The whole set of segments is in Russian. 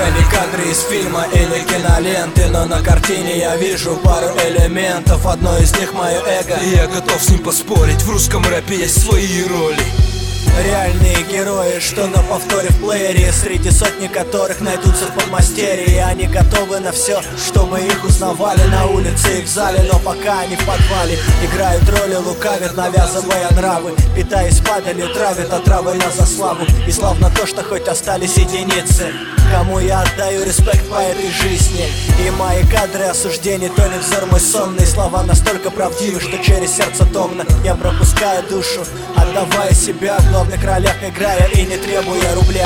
Это не кадры из фильма или киноленты, но на картине я вижу пару элементов. Одно из них мое эго, и я готов с ним поспорить. В русском рэпе есть свои роли. Реальные герои, что на повторе в плеере, среди сотни которых найдутся в подмастерье. Они готовы на все, чтобы их узнавали на улице и в зале. Но пока они в подвале играют роли, лукавят, навязывая нравы. Питаясь падалью, травят отравы на заславу. И славно то, что хоть остались единицы, кому я отдаю респект по этой жизни. И мои кадры осуждений тонет взор мой сонный. Слова настолько правдивы, что через сердце томно я пропускаю душу, отдавая себя в главных ролях, играя и не требуя рубля.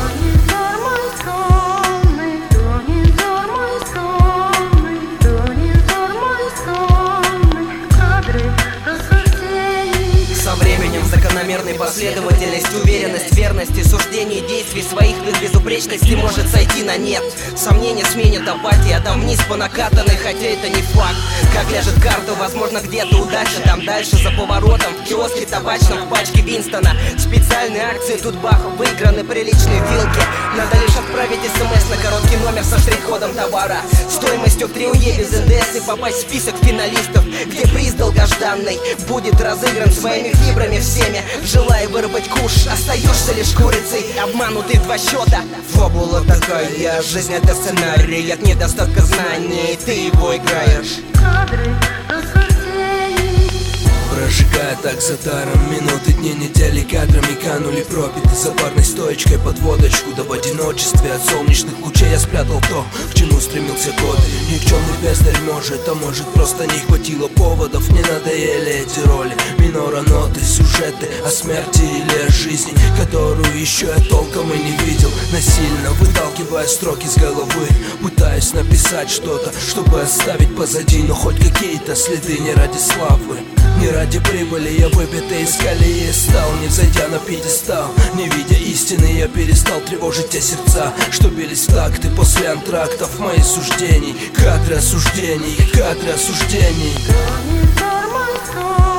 Со временем закономерной последовательность, уверенность, верность и суждений действий своих в их безупречности может сойти на нет. Сомнения сменят апатия, там вниз по накатанной, хотя это не факт. Как ляжет карта, возможно где-то удача, там дальше за поворотом, в киоске табачном, в пачке Винстона. Специальные акции, тут бах, выиграны приличные вилки. Надо лишь отправить смс на короткий номер со штрих-кодом товара, стоимостью в 3 УЕ без НДС, и попасть в список финалистов, где приз долгожданный будет разыгран своими фибрами всеми. Желая вырвать куш, остаешься лишь курицей, обманутый в 2 счета. Фабула такая, жизнь это сценарий, от недостатка знаний ты его играешь. Прожигая так за даром минуты, дни, недели кадрами канули пропиты. За барной стоечкой под водочку, да в одиночестве от солнечных лучей я спрятал то, к чему стремился год. Никчемный бездарь может, а может просто не хватило поводов. Не надоели эти роли, минора, ноты, сюжеты о смерти или о жизни, которую еще я толком и не видел. Насильно выталкивая строки с головы, пытаясь написать что-то, чтобы оставить позади, но хоть какие-то следы. Не ради славы, не ради прибыли, я выбитый из колеи стал, не взойдя на пьедестал. Не видя истины, я перестал тревожить те сердца, что бились в такты после антрактов моих суждений. Кадры осуждений, кадры осуждений.